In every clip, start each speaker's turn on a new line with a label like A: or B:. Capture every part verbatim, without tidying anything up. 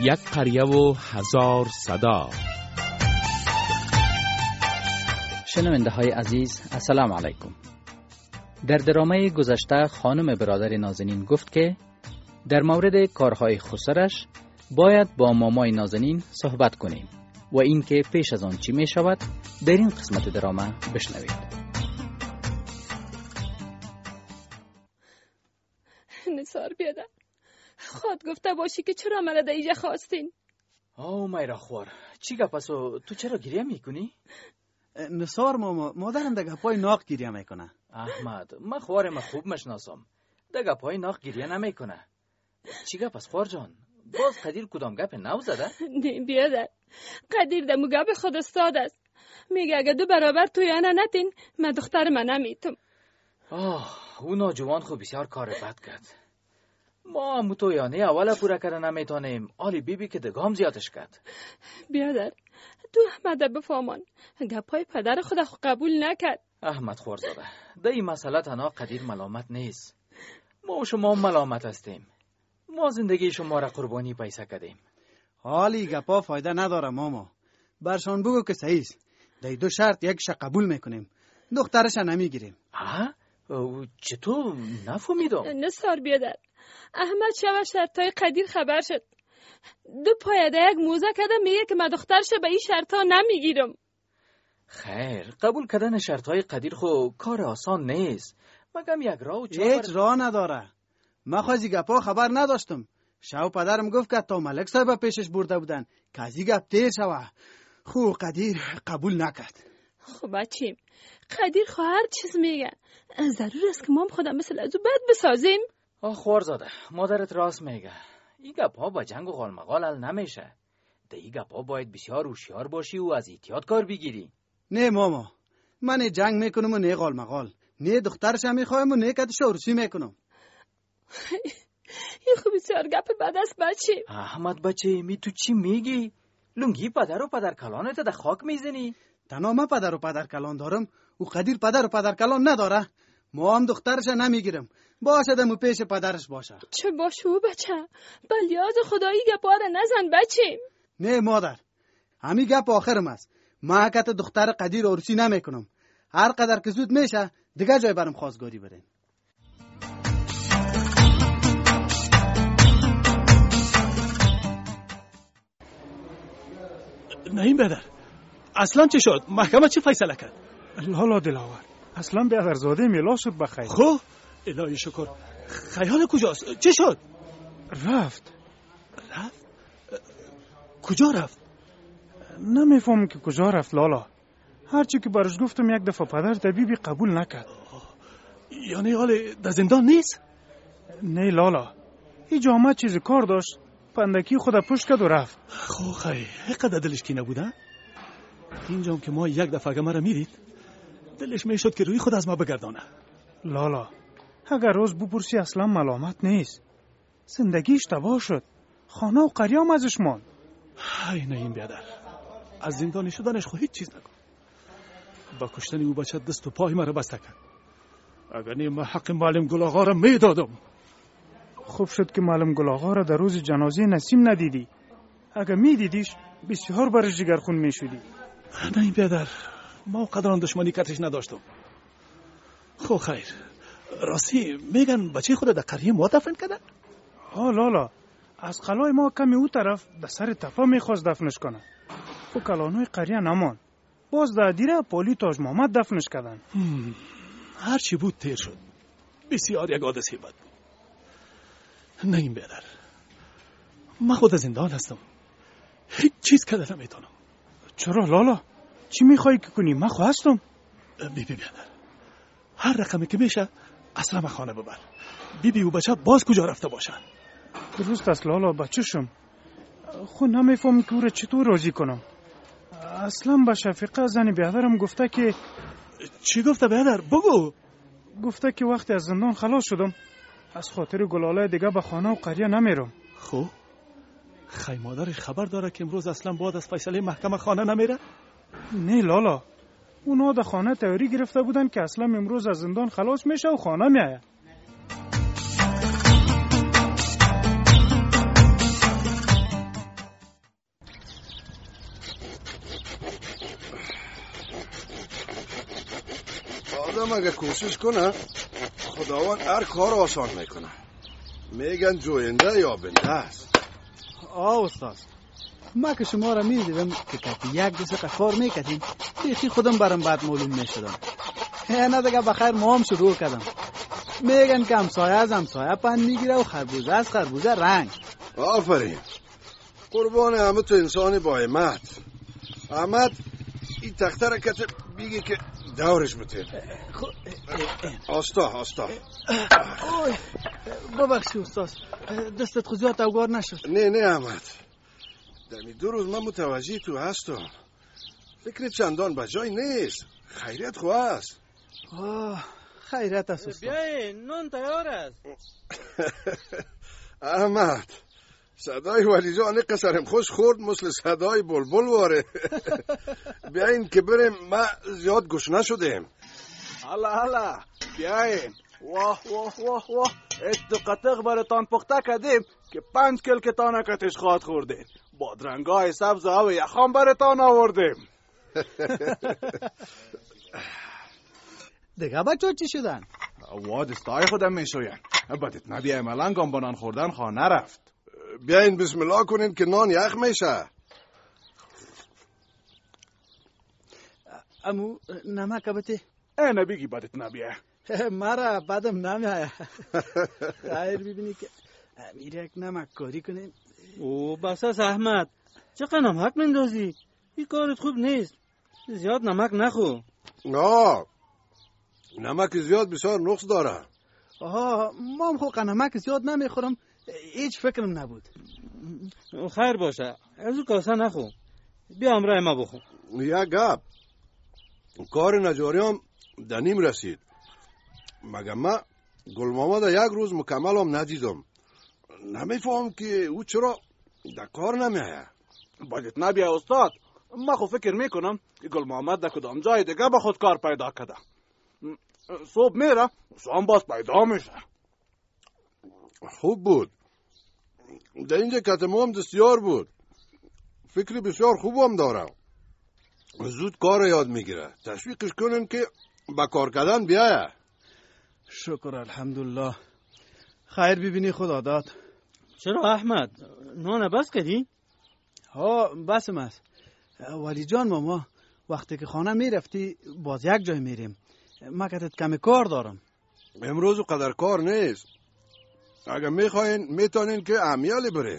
A: یک قریه و هزار صدا.
B: شنونده های عزیز، السلام علیکم. در درامه گذشته خانم برادر نازنین گفت که در مورد کارهای خسرش باید با مامای نازنین صحبت کنیم و اینکه پیش از آن چی می شود در این قسمت درامه بشنوید.
C: نثار بیادر، خود گفته باشی که چرا منو در اینجا خواستین؟
D: آو میرا خوار، چی گپ است؟ تو چرا گریه میکنی؟
E: نثار ماما، مادرم در گپای ناق گریه میکنه.
D: احمد، من خوارم خوب مشناسم، در گپای ناق گریه نمیکنه. چی گپ است خوار جان؟ باز قدیر کدام گپ نو زده؟
C: نه بیادر، قدیر دمو گپ خود استاد است. میگه اگه دو برابر تویانه نتین من دختر من نمیتم.
D: آه، او ناجوان خو بسیار کار بد کرد. ما هم تویانه اولا پورا کردن نمیتونیم، آلی بی بی که دگام زیادش کرد.
C: بیادر، تو احمد بفهمان، گپای پدر خود خو قبول نکرد.
D: احمد خوارزاده، در این مسئله تنها قدیر ملامت نیست، ما و شما ملامت هستیم. ما زندگی شما را قربانی پیسه کردیم.
E: حالی گپا فایده نداره ماما، برشان بگو که صحیح است. در دو شرط یکش قبول میکنیم، دخترش نمیگیریم.
D: ها؟ چطور؟ نفهمیدم.
C: نثار بیادر، احمد شب شرطای قدیر خبر شد، دو پایه در یک موزه کده میگه که من دخترش به این شرطا نمیگیرم.
D: خیر، قبول کردن شرطای قدیر خو کار آسان نیست، مگم یک راه و چهار.
E: هیچ راه نداره. من خوازی گپا خبر نداشتم. شاو پدرم گفت که تا ملک صاحب پیشش برده بودن که از این گپ تیر شوه. خو قدیر قبول نکرد.
C: خب بچیم، قدیر خو هر چیز میگه، ضرور است که ما هم خودم مثل ازو بد بسازیم.
D: آه خوارزاده، مادرت راست میگه. این گپا با جنگ و غالمغال حل نمیشه. ده این گپا باید بسیار هوشیار باشی و از احتیاط کار بگیری.
E: نه ماما، من جنگ میکنم و نه غالمغال، نه دخترش هم میخوایم و نه کدش عروسی میکنم.
C: این خوب بسیار گپ بد است بچه.
D: احمد بچه، می تو چی میگی؟ لنگی پدر و پدر کلانت در خاک میزنی؟
E: تنها من پدر و پدر کلان دارم و قدیر پدر و پدر کلان نداره. ما هم دخترش نمیگیرم، باشه دمو پیش پدرش باشه.
C: چه باشو بچه، بلیاز خدایی گپا را نزن بچه.
E: نه مادر، همی گپ آخرم است. ما حقیقت دختر قدیر عروسی نمیکنم. هر قدر که زود میشه دیگه جای برم خواستگاری بریم.
F: نعیم برادر، اصلا چه شد؟ محکمه چه فیصله کرد؟
G: لالا دلاور، اصلا برادرزاده میلا شد بخیر.
F: خب الهی شکر. خیال کجاست؟ چه شد؟
G: رفت.
F: رفت؟ کجا رفت؟
G: نمیفهم که کجا رفت لالا. هرچی که برش گفتم یک دفعه پدر دبیبی قبول نکرد.
F: یعنی حال در زندان نیست؟
G: نه لالا، ای جامعه چیزی کار داشت، پندکی خود پشت کرد و رفت.
F: خو خیلی قدر دلش کی نبوده؟ اینجام که ما یک دفعه مرا میدید دلش میشد که روی خود از ما بگردانه.
G: لالا، اگر روز بپرسی اصلا ملامت نیست، زندگیش تباه شد، خانه و قریام ازش ماند.
F: های نعیم بیادر، از زندانی شدنش خو هیچ چیز نکن. با کشتن او بچه دست و پای مرا بسته کرد. اگر نیم حق معلم گل آقا را میدادم.
G: خوب شد که معلم گل آقا را در روز جنازه نسیم ندیدی. اگر میدیدیش بسیار برش جگرخون میشدی.
F: نعیم بیادر، ما قدران دشمنی کتش نداشتم. خب خیر، راستی میگن بچه خود در قریه ما دفن کردن؟
G: ها لالا، از قلای ما کمی او طرف در سر تپه میخواست دفنش کنه. خب کلانوی قریه نمان، باز در دیره پولی تاج محمد دفنش کردن.
F: هر چی بود تیر شد، بسیار یک حادثه بد بود. نعیم بیادر، من خود زندان هستم، هیچ چیز کده نمیتونم.
G: چرا لالا؟ چی میخوایی که کنی؟ من خواستم.
F: بی بی بیادر، هر رقمی که میشه اصلا من خانه ببر. بی بی و بچه باز کجا رفته باشن؟
G: درست است لالا، بچه شم. خود نمیفهم که او را چطور راضی کنم. اصلا با شفیقه زنی بیادرم گفته که...
F: چی گفته بیادر؟ بگو.
G: گفته که وقتی از زندان خلاص شدم از خاطر گلاله دیگه به خانه و قریه نمیرم.
F: خب خی مادرش خبر داره که امروز اصلا بعد از فیصله محکمه خانه نمیره؟
G: نه لالا، اونا در خانه تیاری گرفته بودن که اصلا امروز از زندان خلاص میشه و خانه میایه.
H: آدم اگه کوشش کنه خداوند هر کار آسان میکنه. میگن جوینده یا بنده است.
E: آه استاد، ما که شما را میدیدم که کتی یک دو سقه کار میکردیم بیخی خودم برام بعد معلوم میشدم. نه دیگه بخیر ما هم شروع کردم. میگن که همسایه از همسایه پند میگیره و خربوزه از خربوزه رنگ.
H: آفرین، قربان همه تو انسانی با همت. همت این تخته را کته بیگی که دورش بتیر. آستا آستا.
E: ببخشی استاد، دستت خود زیاد اوگار نشد.
H: نه نه همت، دمی دو روز من متوجه تو هستم. فکر چندان بجای نیست. خیریت خواه است.
E: آه خیریت است استاد.
D: بیاین نان تیار است.
H: احمد، صدای ولی جان قصرم خوش خورد مثل صدای بلبل واره. بیاین که بریم، ما زیاد گشنه شدیم.
I: هلا هلا بیاین. واه واه واه واه ات قطق برتان پخته کردیم که پنج کل که تانکتش خواد خوردین. بادرنگای سبز و یخام برتان آوردیم.
E: دیگه بچه چی شدن؟
I: وادستای خودم میشوین. بدت نبیه ملنگام بانان خوردن خواه نرفت.
H: بیاین بسم الله کنین که نان یخ میشه.
E: امو نمک بته؟
I: اه نبیگی بدت نبیه.
E: مرا بدم نمیه. خیر ببینی که امیر یک نمک کاری کنیم.
J: او بس از احمد، چقدر نمک مندازی؟ این کارت خوب نیست. زیاد نمک نخو.
H: نه نمک زیاد بسیار نقص داره.
E: آها ما هم خواه نمک زیاد نمیخورم، هیچ فکرم نبود.
J: خیر باشه، از او کاسه نخو. بیا امرای ما بخو.
H: یک گپ، کار نجاری هم دنیم رسید. مگه ما گل ماما یک روز مکمل هم ندیدم. نمیفهم که او چرا در کار نمیه.
I: باید نبیه استاد. ما خو فکر میکنم که گل محمد در کدام جای دیگه با خود کار پیدا کرده. صبح میره شام باز پیدا میشه.
H: خوب بود. در اینجا کتمو هم دستیار بود. فکری بسیار خوب هم داره. زود کار یاد میگیره. تشویقش کنین که با کار کردن بیایه.
E: شکر الحمدلله. خیر ببینی خدا داد.
J: چرا احمد؟ نان بس کردی؟
E: ها بسم است. ولی جان ماما وقتی که خانه میرفتی باز یک جای میریم. ما کتت کمی کار دارم.
H: امروز قدر کار نیست. اگر میخواین میتونین که امیالی برین.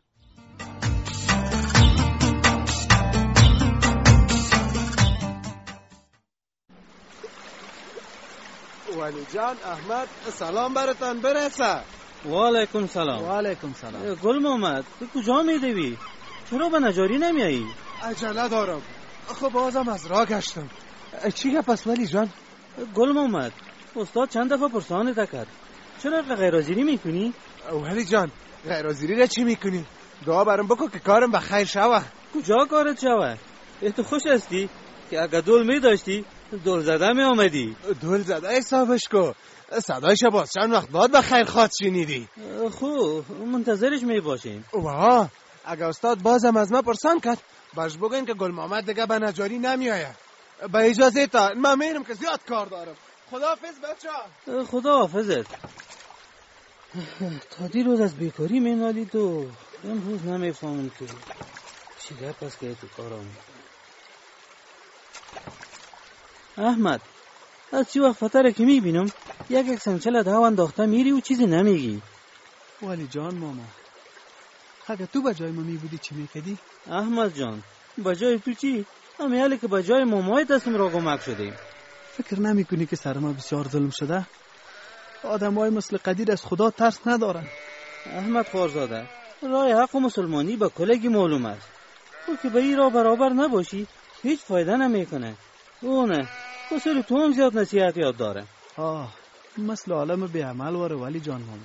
I: ولی جان احمد سلام برتان برسه.
J: و علیکم سلام.
E: و علیکم سلام.
J: گل محمد تو کجا میدوی؟ چرا به نجاری نمیایی؟
I: عجله دارم. خب بازم از راه گشتم. چی گپ است ولی جان؟
J: گل محمد استاد چند دفعه پرسانت کرد. چرا غیرحاضری میکنی؟
I: ولی جان غیرحاضری را چی میکنی؟ دعا برام بکن که کارم به خیر شوه.
J: کجا کارت شوه؟ تو خوش هستی که اگه دول میداشتی دول زده می آمدی.
I: دول زده حسابش کو. صدایش باز چند وقت بعد به خیر خواد شنیدی.
J: خوب منتظرش می باشیم.
I: واه اگه استاد بازم از ما پرسان کرد باش بگین که گل محمد دیگه به نجاری نمیآید. با اجازه تا من میرم که زیاد کار دارم. خداحافظ بچه.
J: خداحافظت. تا دیروز از بیکاری مینالید و امروز نمیفهمم که چی گپ است که تو کارم. احمد از چی وقت فتره که میبینم یک یک سنچل دهو انداخته میری و چیزی نمیگی.
E: ولی جان ماما اگه تو بجای ما میبودی چی میکدی؟
J: احمد جان بجای تو چی؟ امیالی که بجای مامای دستم را گمک شدیم.
E: فکر نمی کنی که سر ما بسیار ظلم شده؟ آدم های مثل قدیر از خدا ترس ندارن.
J: احمد خوارزاده رای حق و مسلمانی با کلگی معلوم است. تو که به این را برابر نباشی هیچ فایده نمیکنه. اونه کسر تو هم زیاد نصیحت یاد داره.
E: آه مثل عالم بی عمل واره ولی جان ماما.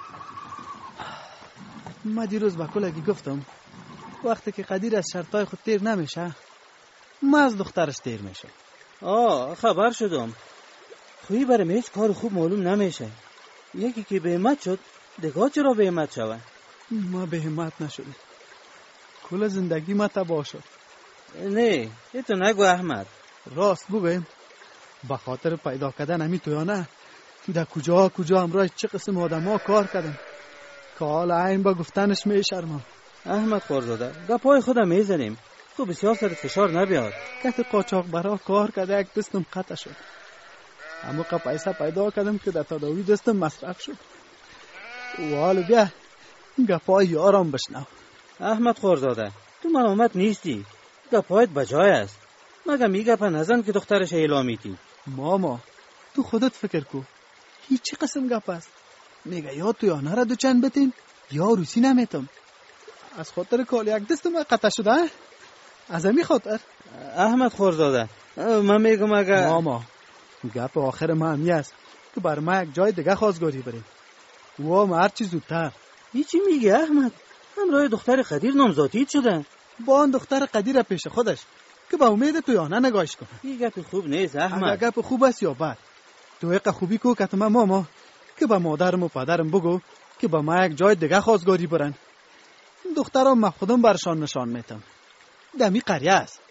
E: ما دیروز با کلگی گفتم وقتی که قدیر از شرطای خود تیر نمیشه ما از دخترش تیر میشه.
J: آه خبر شدم. خویی برم هیچ کار خوب معلوم نمیشه. یکی که به همت شد دیگه چرا به همت شوه؟
E: ما به همت نشدیم. کل زندگی ما تباه شد.
J: نه ایتو نگو احمد.
E: راست بگویم به خاطر پیدا کردن همی تویانه در کجا کجا همراه چه قسم آدم ها کار کردم که حالا این با گفتنش می شرمم.
J: احمد خورزاده گپای خودم میزنیم، تو بسیار سرت فشار نبیاد.
E: کت قاچاق برا کار کرده یک دستم قطع شد، اما که پیسه پیدا کردم که در تداوی دستم مصرف شد. و حالا بیا گپای یارم بشنو.
J: احمد خورزاده تو ملامت نیستی، گپایت بجای است. مگه می گپا نزن که دخترش اعلامیتی.
E: ماما تو خودت فکر کو، هیچ چی قسم گپ است؟ میگه یا تو یا نره دو چند بتین یا روسی نمیتم. از خاطر کال یک دستم قطع شده از همی خاطر.
J: احمد خورزاده من میگم اگه
E: ماما گپ آخر ما همی است که بر ما یک جای دیگه خواستگاری بریم و هم هر چی زودتر.
J: هیچی میگه احمد؟ همراه دختر قدیر نامزادیت شده.
E: با آن دختر قدیر پیش خودش که با امید تو یا نه نگاهش کن.
J: این گپ خوب نیست احمد.
E: اگه گپ خوب است یا بد تو یک خوبی کو که ما ماما که با مادرم و پدرم بگو که با ما یک جای دیگه خواستگاری برن. دخترم ما خودم برشان نشان میتم. دمی قریه است.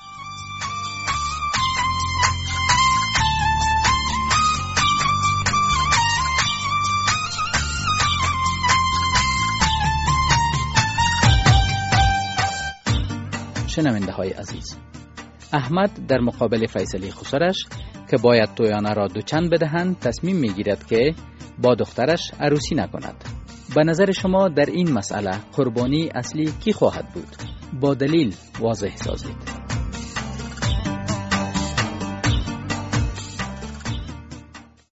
B: شنونده های عزیز، احمد در مقابل فیصله خسرش که باید تویانه را دوچند بدهند تصمیم میگیرد که با دخترش عروسی نکند. به نظر شما در این مسئله قربانی اصلی کی خواهد بود؟ با دلیل واضح سازید.